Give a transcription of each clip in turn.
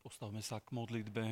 Postavme sa k modlitbe.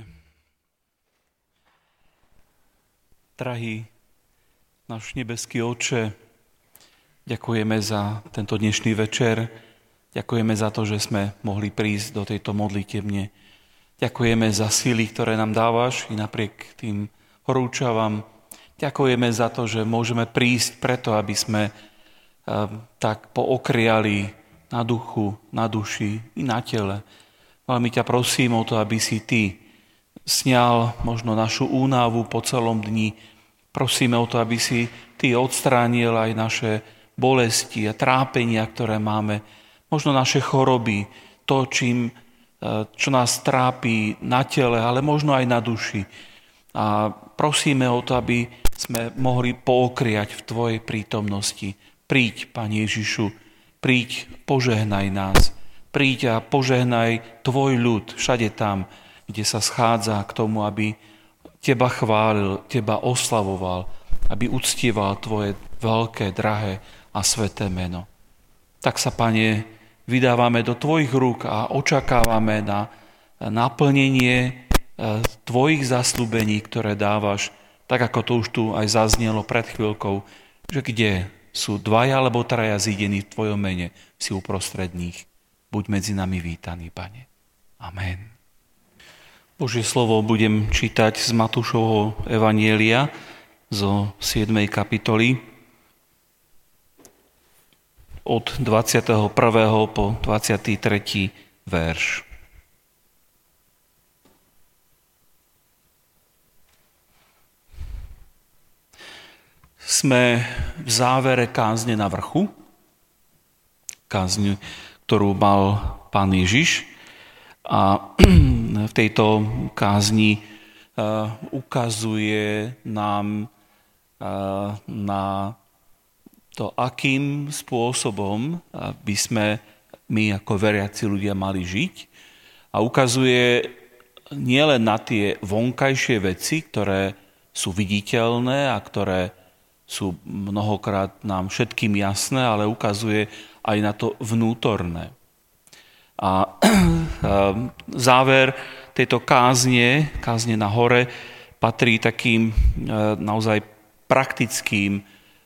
Drahý náš nebeský Otče, ďakujeme za tento dnešný večer. Ďakujeme za to, že sme mohli prísť do tejto modlitebne. Ďakujeme za sily, ktoré nám dávaš i napriek tým horúčavám. Ďakujeme za to, že môžeme prísť preto, aby sme tak pookriali na duchu, na duši i na tele. Veľmi ťa prosím o to, aby si Ty sňal možno našu únavu po celom dni. Prosíme o to, aby si Ty odstránil aj naše bolesti a trápenia, ktoré máme. Možno naše choroby, to, čo nás trápi na tele, ale možno aj na duši. A prosíme o to, aby sme mohli pookriať v Tvojej prítomnosti. Príď, Pane Ježišu, príď, požehnaj nás. Príď a požehnaj Tvoj ľud všade tam, kde sa schádza k tomu, aby Teba chválil, Teba oslavoval, aby uctieval Tvoje veľké, drahé a sveté meno. Tak sa, Pane, vydávame do Tvojich rúk a očakávame na naplnenie Tvojich zasľúbení, ktoré dávaš, tak ako to už tu aj zaznelo pred chvíľkou, že kde sú dvaja alebo traja zídení v Tvojom mene, si uprostred nich. Buď medzi nami vítaný, Pane. Amen. Božie slovo budem čítať z Matúšovho evanjelia zo 7. kapitoly od 21. po 23. verš. Sme v závere kázne na vrchu, kázne, ktorú mal Pán Ježiš, a v tejto kázni ukazuje nám na to, akým spôsobom by sme my ako veriaci ľudia mali žiť, a ukazuje nielen na tie vonkajšie veci, ktoré sú viditeľné a ktoré sú mnohokrát nám všetkým jasné, ale ukazuje aj na to vnútorné. A záver tejto kázne na hore, patrí takým naozaj praktickým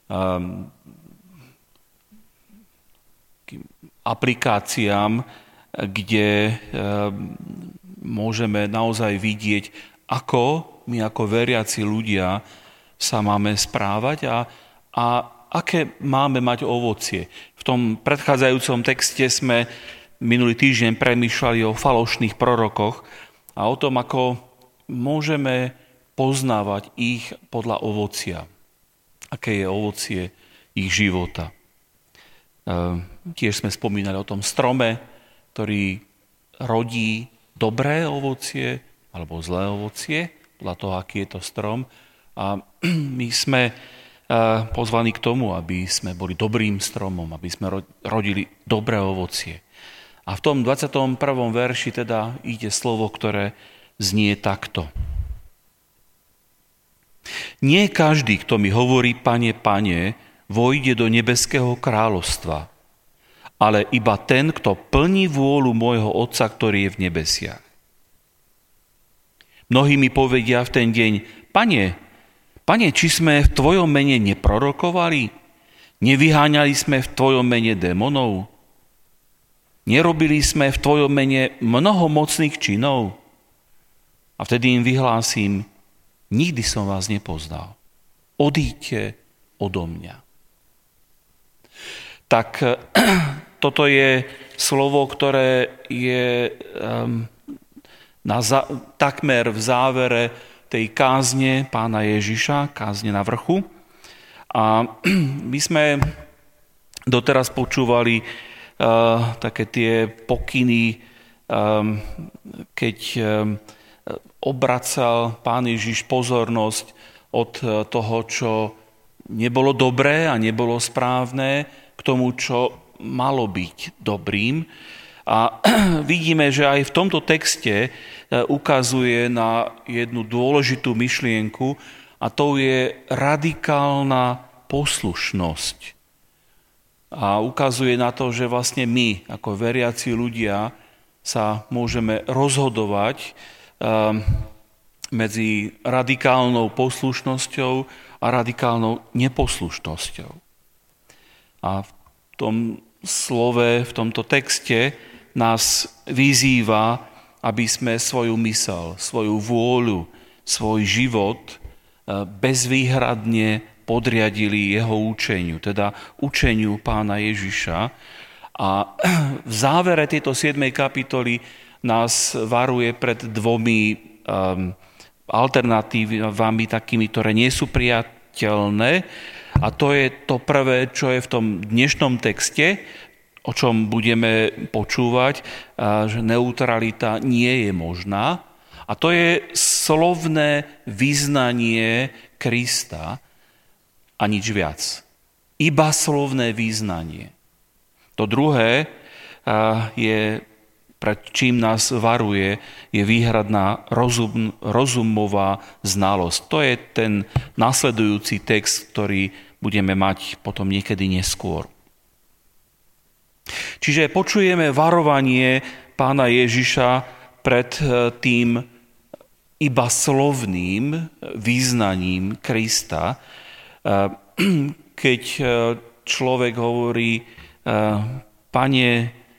aplikáciám, kde môžeme naozaj vidieť, ako my ako veriaci ľudia sa máme správať a aké máme mať ovocie. V tom predchádzajúcom texte sme minulý týždeň premýšľali o falošných prorokoch a o tom, ako môžeme poznávať ich podľa ovocia. Aké je ovocie ich života. Tiež sme spomínali o tom strome, ktorý rodí dobré ovocie alebo zlé ovocie, podľa toho, aký je to strom. A my sme pozvaní k tomu, aby sme boli dobrým stromom, aby sme rodili dobré ovocie. A v tom 21. verši teda ide slovo, ktoré znie takto. Nie každý, kto mi hovorí, Pane, Pane, vojde do nebeského kráľovstva, ale iba ten, kto plní vôľu môjho Otca, ktorý je v nebesiach. Mnohí mi povedia v ten deň, Pane, či sme v Tvojom mene neprorokovali? Nevyháňali sme v Tvojom mene démonov? Nerobili sme v Tvojom mene mnoho mocných činov? A vtedy im vyhlásim, nikdy som vás nepoznal. Odíďte odo mňa. Tak toto je slovo, ktoré je takmer v závere tej kázne Pána Ježiša, kázne na vrchu. A my sme doteraz počúvali také tie pokyny, keď obracal Pán Ježiš pozornosť od toho, čo nebolo dobré a nebolo správne, k tomu, čo malo byť dobrým. A vidíme, že aj v tomto texte ukazuje na jednu dôležitú myšlienku, a to je radikálna poslušnosť. A ukazuje na to, že vlastne my, ako veriaci ľudia, sa môžeme rozhodovať medzi radikálnou poslušnosťou a radikálnou neposlušnosťou. A v tom slove, v tomto texte nás vyzýva, aby sme svoju mysel, svoju vôľu, svoj život bezvýhradne podriadili jeho učeniu, teda učeniu Pána Ježiša. A v závere tejto 7. kapitoly nás varuje pred dvomi alternatívami, takými, ktoré nie sú priateľné. A to je to prvé, čo je v tom dnešnom texte, o čom budeme počúvať, že neutralita nie je možná. A to je slovné vyznanie Krista a nič viac. Iba slovné vyznanie. To druhé je, pred čím nás varuje, je výhradná rozumová znalosť. To je ten nasledujúci text, ktorý budeme mať potom niekedy neskôr. Čiže počujeme varovanie Pána Ježiša pred tým iba slovným význaním Krista, keď človek hovorí: Pane,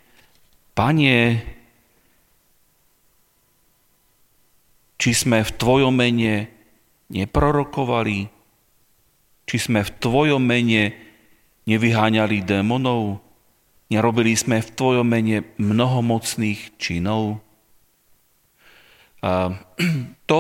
či sme v Tvojom mene neprorokovali? Či sme v Tvojom mene nevyháňali démonov? Nerobili sme v Tvojom mene mnohomocných činov? To,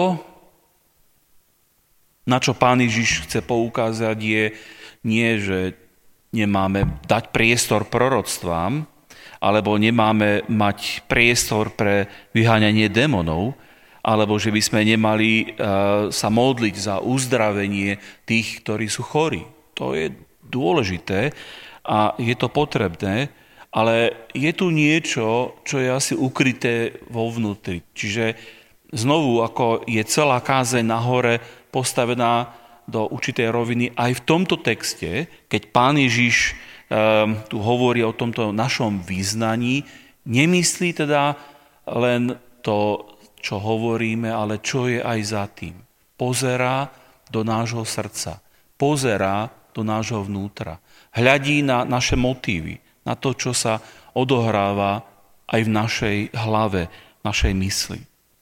na čo Pán Ježiš chce poukázať, je nie, že nemáme dať priestor proroctvám, alebo nemáme mať priestor pre vyháňanie démonov, alebo že by sme nemali sa modliť za uzdravenie tých, ktorí sú chorí. To je dôležité a je to potrebné, ale je tu niečo, čo je asi ukryté vo vnútri. Čiže znovu, ako je celá kázeň nahore postavená do určitej roviny, aj v tomto texte, keď Pán Ježiš tu hovorí o tomto našom vyznaní, nemyslí teda len to, čo hovoríme, ale čo je aj za tým. Pozerá do nášho srdca, pozerá do nášho vnútra, hľadí na naše motívy, na to, čo sa odohráva aj v našej hlave, našej mysli.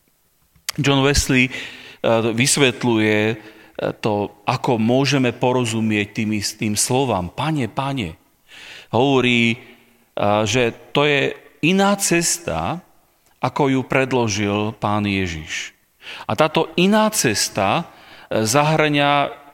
John Wesley vysvetľuje to, ako môžeme porozumieť tým slovám Pane, Pane. Hovorí, že to je iná cesta, ako ju predložil Pán Ježiš. A táto iná cesta zahŕňa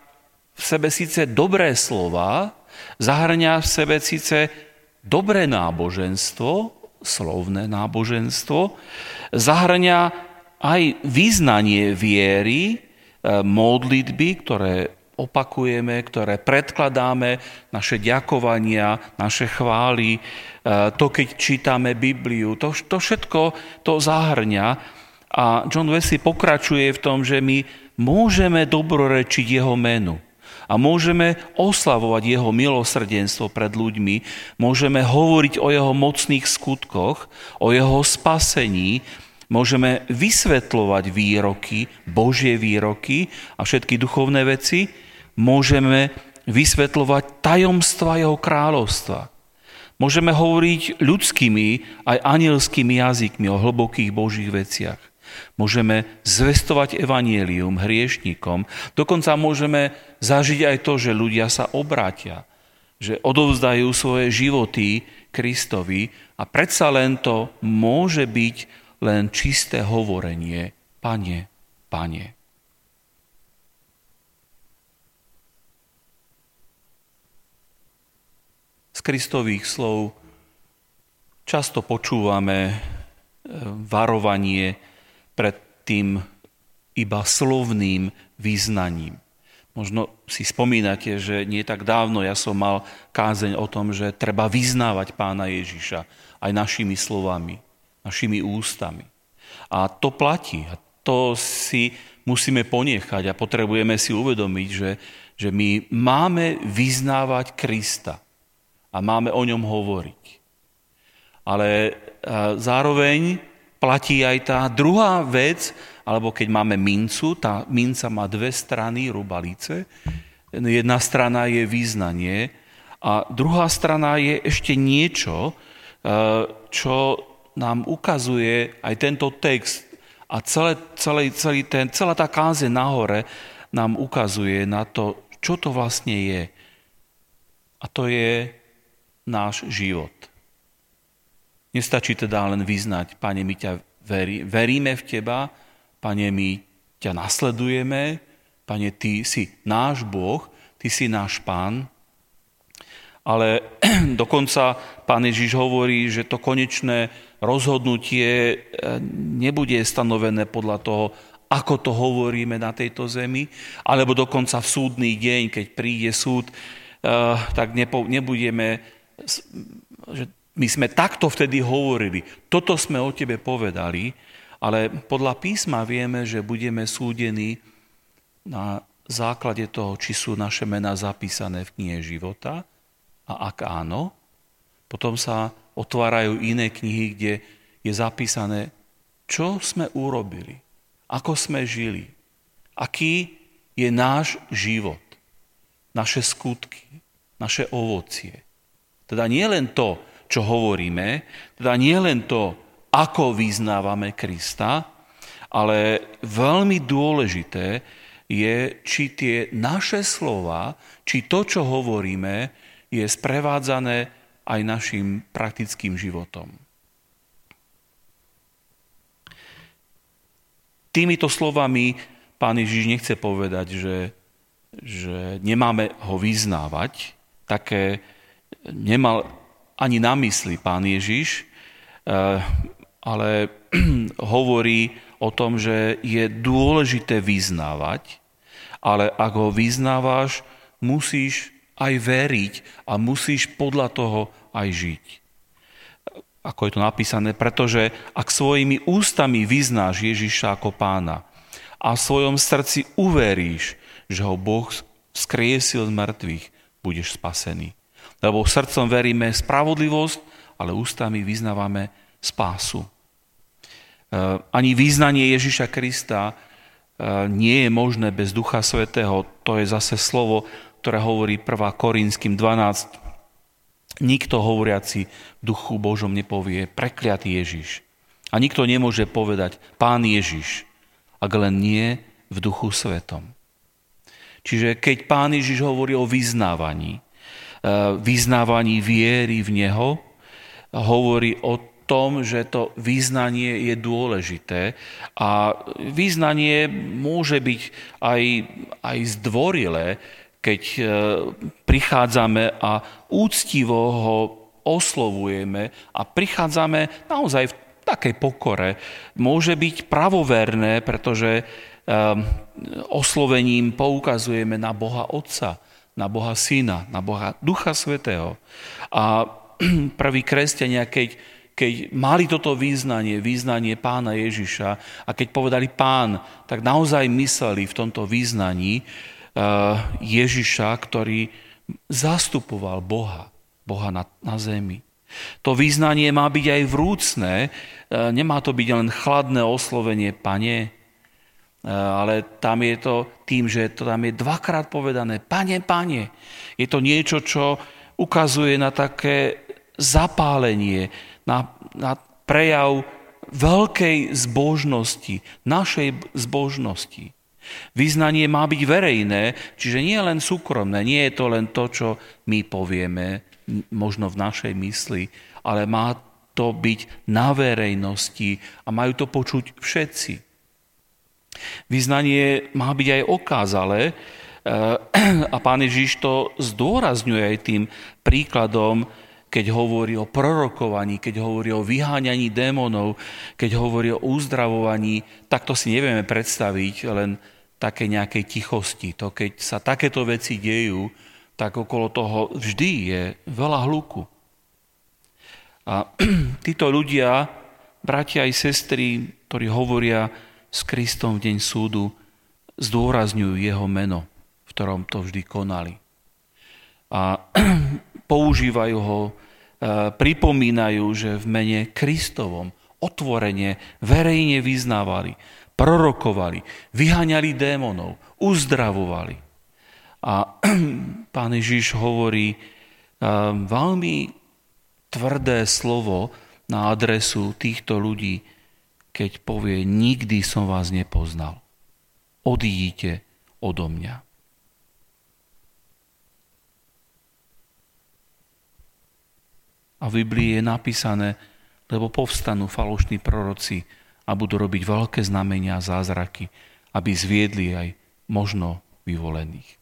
v sebe síce dobré slova, zahŕňa v sebe síce dobré náboženstvo, slovné náboženstvo, zahŕňa aj vyznanie viery, modlitby, ktoré opakujeme, ktoré predkladáme, naše ďakovania, naše chvály, to, keď čítame Bibliu, to všetko to zahŕňa. A John Wesley pokračuje v tom, že my môžeme dobrorečiť jeho menu a môžeme oslavovať jeho milosrdenstvo pred ľuďmi, môžeme hovoriť o jeho mocných skutkoch, o jeho spasení, môžeme vysvetľovať výroky, Božie výroky a všetky duchovné veci, môžeme vysvetľovať tajomstva jeho kráľovstva. Môžeme hovoriť ľudskými aj anielskými jazykmi o hlbokých Božích veciach. Môžeme zvestovať evanjelium hriešnikom, dokonca môžeme zažiť aj to, že ľudia sa obrátia, že odovzdajú svoje životy Kristovi a predsa len to môže byť len čisté hovorenie Pane, Pane. Z Kristových slov často počúvame varovanie pred tým iba slovným vyznaním. Možno si spomínate, že nie tak dávno ja som mal kázeň o tom, že treba vyznávať Pána Ježiša aj našimi slovami, našimi ústami. A to platí. A to si musíme ponechať a potrebujeme si uvedomiť, že my máme vyznávať Krista a máme o ňom hovoriť. Ale zároveň platí aj tá druhá vec, alebo keď máme mincu, tá minca má dve strany, rubalice. Jedna strana je vyznanie a druhá strana je ešte niečo, čo nám ukazuje aj tento text a celá tá kázeň nahore nám ukazuje na to, čo to vlastne je. A to je náš život. Nestačí teda len vyznať, Pane, my ťa veríme v Teba, Pane, my ťa nasledujeme, Pane, Ty si náš Boh, Ty si náš Pán, ale dokonca Pán Ježiš hovorí, že to konečné rozhodnutie nebude stanovené podľa toho, ako to hovoríme na tejto zemi, alebo dokonca v súdny deň, keď príde súd, tak nebudeme, že my sme takto vtedy hovorili, toto sme o tebe povedali, ale podľa písma vieme, že budeme súdení na základe toho, či sú naše mená zapísané v knihe života, a ak áno, potom sa otvárajú iné knihy, kde je zapísané, čo sme urobili, ako sme žili, aký je náš život, naše skutky, naše ovocie. Teda nie len to, čo hovoríme, teda nie len to, ako vyznávame Krista, ale veľmi dôležité je, či tie naše slova, či to, čo hovoríme, je sprevádzané aj našim praktickým životom. Týmito slovami Pán Ježiš nechce povedať, že nemáme ho vyznávať. Také nemal ani na mysli Pán Ježiš, ale hovorí o tom, že je dôležité vyznávať, ale ak ho vyznávaš, musíš aj veriť a musíš podľa toho aj žiť. Ako je to napísané, pretože ak svojimi ústami vyznáš Ježiša ako Pána a v svojom srdci uveríš, že ho Boh vzkriesil z mŕtvych, budeš spasený. Lebo srdcom veríme spravodlivosť, ale ústami vyznávame spásu. Ani vyznanie Ježiša Krista nie je možné bez Ducha Svätého. To je zase slovo, ktoré hovorí 1. Korinským 12. Nikto hovoriaci v Duchu Božom nepovie prekliatý Ježiš. A nikto nemôže povedať Pán Ježiš, ak len nie v Duchu Svetom. Čiže keď Pán Ježiš hovorí o vyznávaní viery v Neho, hovorí o tom, že to vyznanie je dôležité a vyznanie môže byť aj zdvorilé, keď prichádzame a úctivo ho oslovujeme a prichádzame naozaj v takej pokore. Môže byť pravoverné, pretože oslovením poukazujeme na Boha Otca, na Boha Syna, na Boha Ducha Svätého. A prví kresťania, keď mali toto vyznanie Pána Ježiša a keď povedali Pán, tak naozaj mysleli v tomto vyznaní Ježiša, ktorý zastupoval Boha na zemi. To vyznanie má byť aj vrúcne, nemá to byť len chladné oslovenie Pane, ale tam je to tým, že to tam je dvakrát povedané Pane, Pane. Je to niečo, čo ukazuje na také zapálenie, na prejav veľkej zbožnosti, našej zbožnosti. Vyznanie má byť verejné, čiže nie len súkromné, nie je to len to, čo my povieme, možno v našej mysli, ale má to byť na verejnosti a majú to počuť všetci. Vyznanie má byť aj okázalé a Pán Ježiš to zdôrazňuje aj tým príkladom, keď hovorí o prorokovaní, keď hovorí o vyháňaní démonov, keď hovorí o uzdravovaní, tak to si nevieme predstaviť len také nejakej tichosti. To, keď sa takéto veci dejú, tak okolo toho vždy je veľa hluku. A títo ľudia, bratia aj sestry, ktorí hovoria s Kristom v deň súdu, zdôrazňujú jeho meno, v ktorom to vždy konali. A používajú ho pripomínajú, že v mene Kristovom otvorene, verejne vyznávali, prorokovali, vyháňali démonov, uzdravovali. A Pán Ježiš hovorí veľmi tvrdé slovo na adresu týchto ľudí, keď povie, nikdy som vás nepoznal. Odídite odo mňa. A v Biblii je napísané, lebo povstanú falošní proroci a budú robiť veľké znamenia a zázraky, aby zviedli aj možno vyvolených.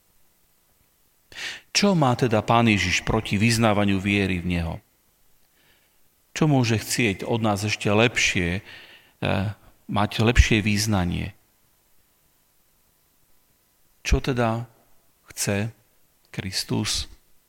Čo má teda Pán Ježiš proti vyznávaniu viery v Neho? Čo môže chcieť od nás ešte lepšie, mať lepšie význanie? Čo teda chce Kristus?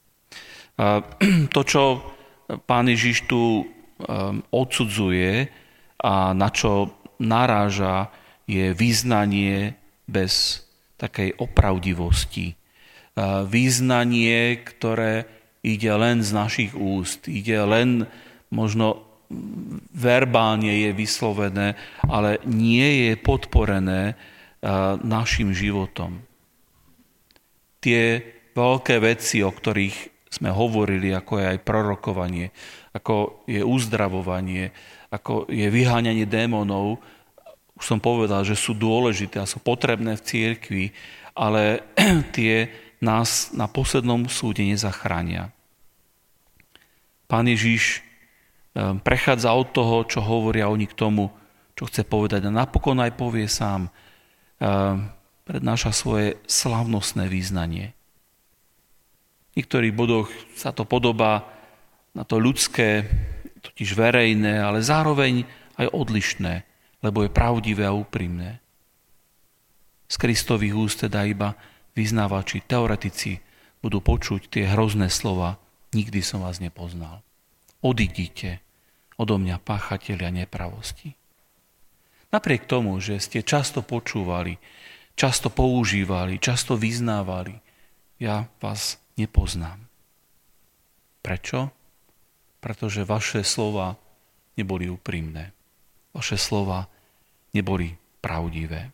To, čo Pán Ježiš tu odsudzuje a na čo naráža, je význanie bez takej opravdivosti. Význanie, ktoré ide len z našich úst, ide len možno verbálne je vyslovené, ale nie je podporené našim životom. Tie veľké veci, o ktorých sme hovorili, ako je aj prorokovanie, ako je uzdravovanie, ako je vyháňanie démonov, už som povedal, že sú dôležité a sú potrebné v cirkvi, ale tie nás na poslednom súde nezachránia. Pán Ježiš prechádza od toho, čo hovoria oni k tomu, čo chce povedať. A napokon aj povie sám, prednáša svoje slávnostné význanie. V niektorých bodoch sa to podobá na to ľudské, totiž verejné, ale zároveň aj odlišné, lebo je pravdivé a úprimné. Z Kristových úst teda iba vyznávači, teoretici budú počuť tie hrozné slova: nikdy som vás nepoznal. Odídite odo mňa, páchatelia nepravosti. Napriek tomu, že ste často počúvali, často používali, často vyznávali, ja vás nepoznám. Prečo? Pretože vaše slova neboli úprimné. Vaše slova neboli pravdivé.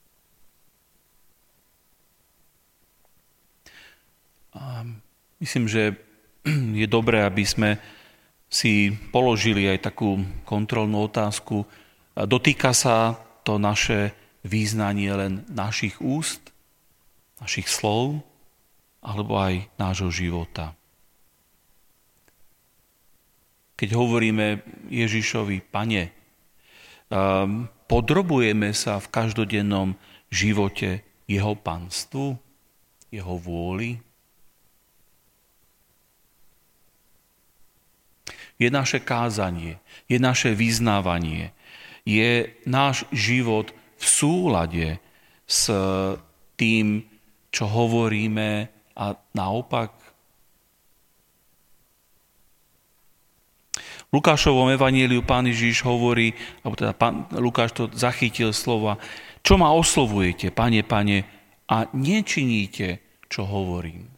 A myslím, že je dobré, aby sme si položili aj takú kontrolnú otázku. Dotýka sa to naše význanie len našich úst, našich slov, alebo aj nášho života. Keď hovoríme Ježišovi, Pane, podrobujeme sa v každodennom živote jeho panstvu, jeho vôli? Je naše kázanie, je naše vyznávanie, je náš život v súlade s tým, čo hovoríme, a naopak. V Lukášovom evanjeliu Pán Ježiš hovorí, alebo teda Lukáš to zachytil slova: čo ma oslovujete, Pane, Pane, a nečiníte, čo hovorím.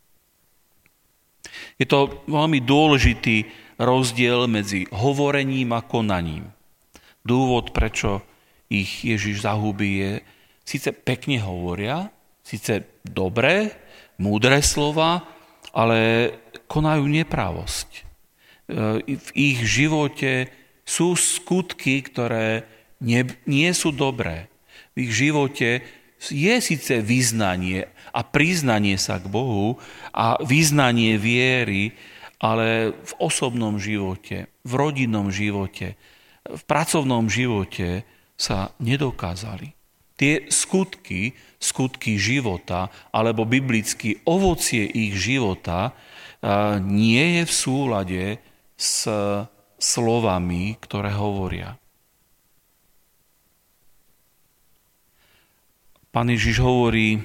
Je to veľmi dôležitý rozdiel medzi hovorením a konaním. Dôvod, prečo ich Ježiš zahubí, je, síce pekne hovoria, síce dobré, múdre slova, ale konajú nepravosť. V ich živote sú skutky, ktoré nie sú dobré. V ich živote je síce vyznanie a priznanie sa k Bohu a vyznanie viery, ale v osobnom živote, v rodinnom živote, v pracovnom živote sa nedokázali. Tie skutky života, alebo biblicky ovocie ich života, nie je v súlade s slovami, ktoré hovoria. Pán Ježiš hovorí,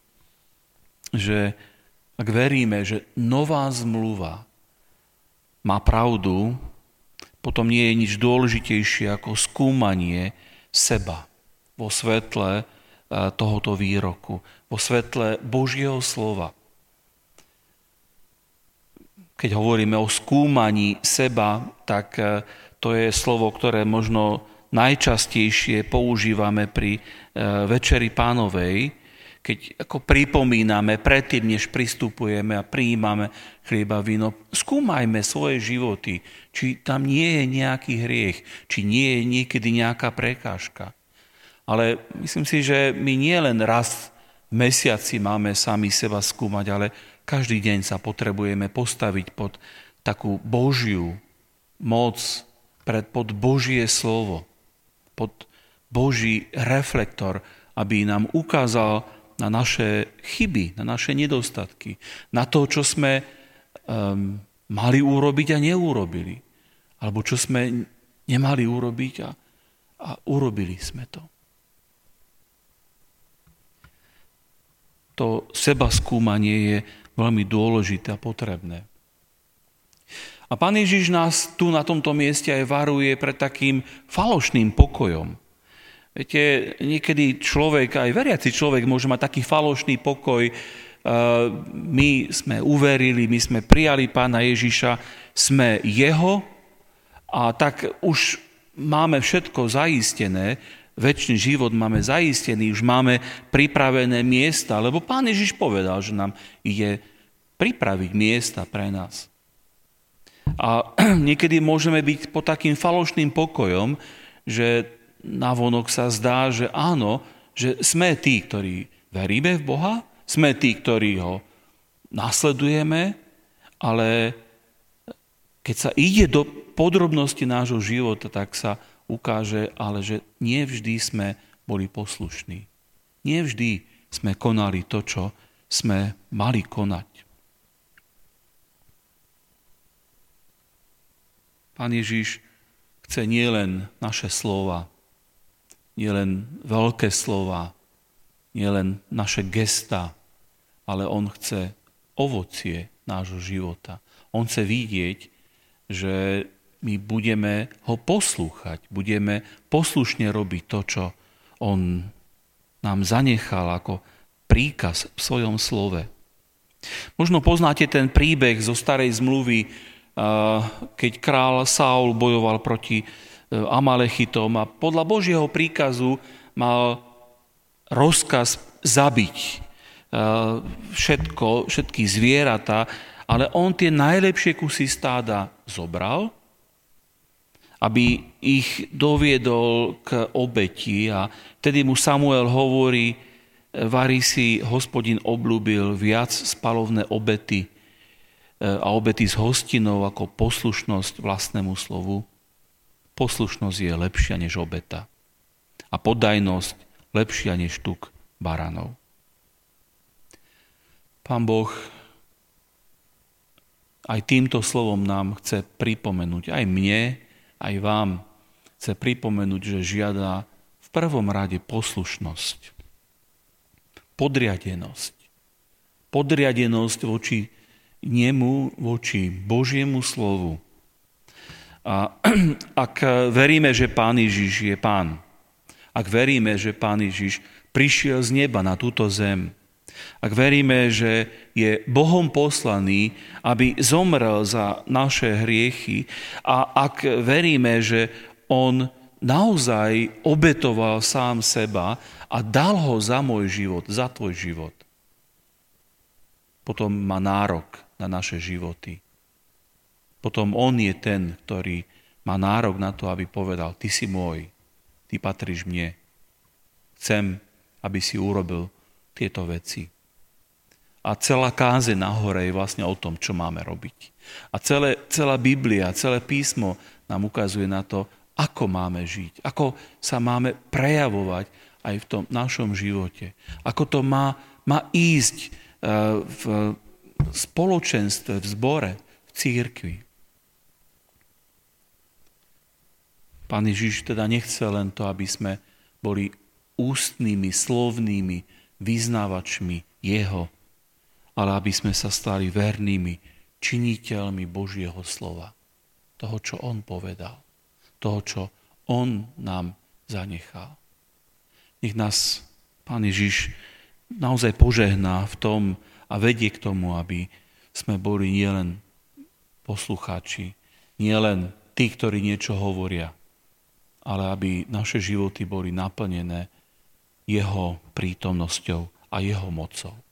že ak veríme, že nová zmluva má pravdu, potom nie je nič dôležitejšie ako skúmanie seba vo svetle tohoto výroku, vo svetle Božieho slova. Keď hovoríme o skúmaní seba, tak to je slovo, ktoré možno najčastejšie používame pri Večeri Pánovej, keď ako pripomíname predtým, než pristupujeme a prijímame chlieba a víno. Skúmajme svoje životy, či tam nie je nejaký hriech, či nie je niekedy nejaká prekážka. Ale myslím si, že my nie len raz v mesiaci máme sami seba skúmať, ale každý deň sa potrebujeme postaviť pod takú Božiu moc, pod Božie slovo, pod Boží reflektor, aby nám ukázal na naše chyby, na naše nedostatky, na to, čo sme mali urobiť a neurobili, alebo čo sme nemali urobiť a urobili sme to. To sebaskúmanie je veľmi dôležité a potrebné. A Pán Ježiš nás tu na tomto mieste aj varuje pred takým falošným pokojom. Viete, niekedy človek, aj veriaci človek, môže mať taký falošný pokoj. My sme uverili, my sme prijali Pána Ježiša, sme jeho a tak už máme všetko zaistené, večný život máme zaistený, už máme pripravené miesta, lebo Pán Ježiš povedal, že nám ide pripraviť miesta pre nás. A niekedy môžeme byť pod takým falošným pokojom, že navonok sa zdá, že áno, že sme tí, ktorí veríme v Boha, sme tí, ktorí ho nasledujeme, ale keď sa ide do podrobnosti nášho života, tak sa ukáže, ale že nie vždy sme boli poslušní. Nie vždy sme konali to, čo sme mali konať. Pán Ježiš chce nielen naše slova, nielen veľké slova, nielen naše gestá, ale on chce ovocie nášho života. On chce vidieť, že my budeme ho poslúchať, budeme poslušne robiť to, čo on nám zanechal ako príkaz v svojom slove. Možno poznáte ten príbeh zo starej zmluvy, keď král Saul bojoval proti Amalechitom a podľa Božieho príkazu mal rozkaz zabiť všetky zvieratá, ale on tie najlepšie kusy stáda zobral, aby ich doviedol k obeti a vtedy mu Samuel hovorí, vari si Hospodin obľúbil viac spalovné obety a obety s hostinou ako poslušnosť vlastnému slovu. Poslušnosť je lepšia než obeta a poddajnosť lepšia než tuk baranov. Pán Boh aj týmto slovom nám chce pripomenúť, aj mne, aj vám, chce pripomenúť, že žiada v prvom rade poslušnosť, podriadenosť. Podriadenosť voči nemu, voči Božiemu slovu. A ak veríme, že Pán Ježiš je Pán, ak veríme, že Pán Ježiš prišiel z neba na túto zem, ak veríme, že je Bohom poslaný, aby zomrel za naše hriechy a ak veríme, že on naozaj obetoval sám seba a dal ho za môj život, za tvoj život, potom má nárok na naše životy. Potom on je ten, ktorý má nárok na to, aby povedal, ty si môj, ty patríš mne. Chcem, aby si urobil tieto veci. A celá kázeň na hore je vlastne o tom, čo máme robiť. A celá Biblia, celé písmo nám ukazuje na to, ako máme žiť, ako sa máme prejavovať aj v tom našom živote. Ako to má ísť v spoločenstve, v zbore, v cirkvi. Pán Ježiš teda nechce len to, aby sme boli ústnymi, slovnými vyznávačmi jeho, ale aby sme sa stali vernými činiteľmi Božieho slova. Toho, čo on povedal. Toho, čo on nám zanechal. Nech nás Pán Ježiš naozaj požehná v tom a vedie k tomu, aby sme boli nielen poslucháči, nie len tí, ktorí niečo hovoria, ale aby naše životy boli naplnené jeho prítomnosťou a jeho mocou.